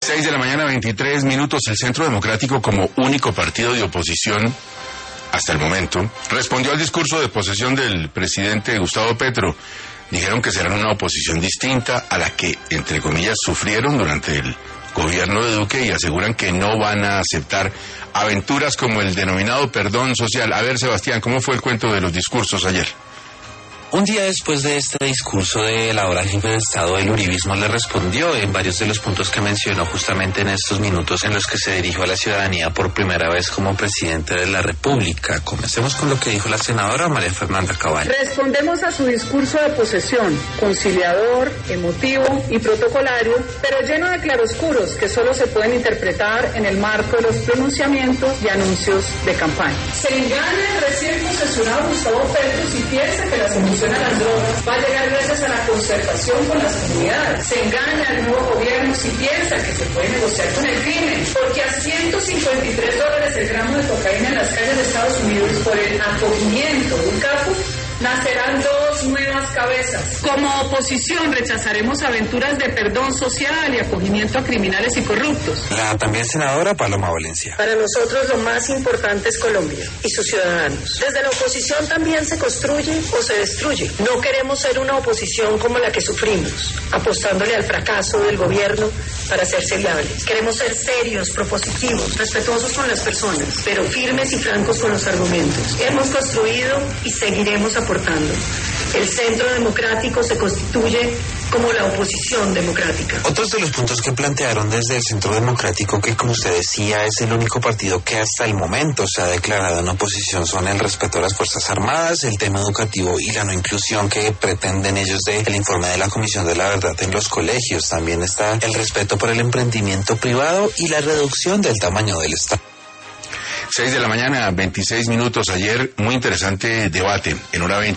6 de la mañana, 23 minutos. El Centro Democrático, como único partido de oposición hasta el momento, respondió al discurso de posesión del presidente Gustavo Petro. Dijeron que serán una oposición distinta a la que, entre comillas, sufrieron durante el gobierno de Duque, y aseguran que no van a aceptar aventuras como el denominado perdón social. A ver, Sebastián, ¿cómo fue el cuento de los discursos ayer? Un día después de este discurso del ahora jefe de Estado, el uribismo le respondió en varios de los puntos que mencionó justamente en estos minutos en los que se dirigió a la ciudadanía por primera vez como presidente de la República. Comencemos con lo que dijo la senadora María Fernanda Cabal. Respondemos a su discurso de posesión, conciliador, emotivo y protocolario, pero lleno de claroscuros que solo se pueden interpretar en el marco de los pronunciamientos y anuncios de campaña. Se engaña el recién posesionado Gustavo Petro si piensa que la solución a las drogas va a llegar gracias a la concertación con las comunidades. Se engaña al nuevo gobierno si piensa que se puede negociar con el crimen, porque a $153 el gramo de cocaína en las calles de Estados Unidos por el acogimiento de un capo, nacerán dos nuevas cabezas. Como oposición rechazaremos aventuras de perdón social y acogimiento a criminales y corruptos. La también senadora Paloma Valencia. Para nosotros lo más importante es Colombia y sus ciudadanos. Desde la oposición también se construye o se destruye. No queremos ser una oposición como la que sufrimos, apostándole al fracaso del gobierno para hacerse viables. Queremos ser serios, propositivos, respetuosos con las personas, pero firmes y francos con los argumentos. Hemos construido y seguiremos aportando. El Centro Democrático se constituye como la oposición democrática. Otros de los puntos que plantearon desde el Centro Democrático, que como usted decía es el único partido que hasta el momento se ha declarado en oposición, son el respeto a las Fuerzas Armadas, el tema educativo y la no inclusión que pretenden ellos del informe de la Comisión de la Verdad en los colegios. También está el respeto por el emprendimiento privado y la reducción del tamaño del Estado. 6 de la mañana, 26 minutos. Ayer, muy interesante debate en Hora 20.